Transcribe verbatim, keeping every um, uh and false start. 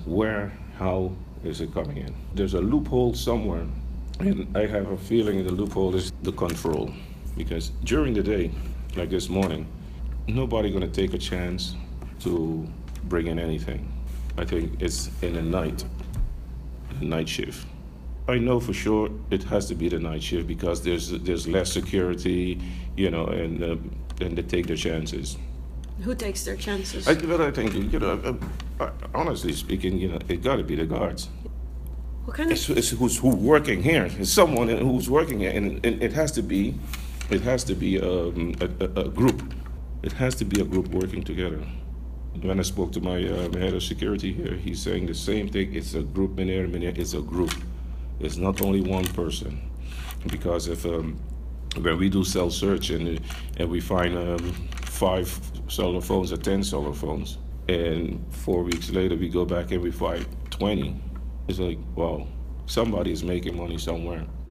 where, how is it coming in? There's a loophole somewhere, and I have a feeling the loophole is the control. Because during the day, like this morning, nobody gonna take a chance to bring in anything. I think it's in the night, the night shift. I know for sure it has to be the night shift because there's there's less security, you know, and uh, and they take their chances. Who takes their chances? I, but I think, you know, uh, uh, honestly speaking, you know, it got to be the guards. What kind of? It's, it's who's who working here. It's someone who's working here, and, and it has to be, it has to be um, a, a, a group. It has to be a group working together. When I spoke to my uh, head of security here, he's saying the same thing. It's a group, meneer, meneer. It's a group. It's not only one person, because if um, when we do cell search and and we find um, five cellular phones or ten cellular phones, and four weeks later we go back and we find twenty, it's like, wow, somebody is making money somewhere.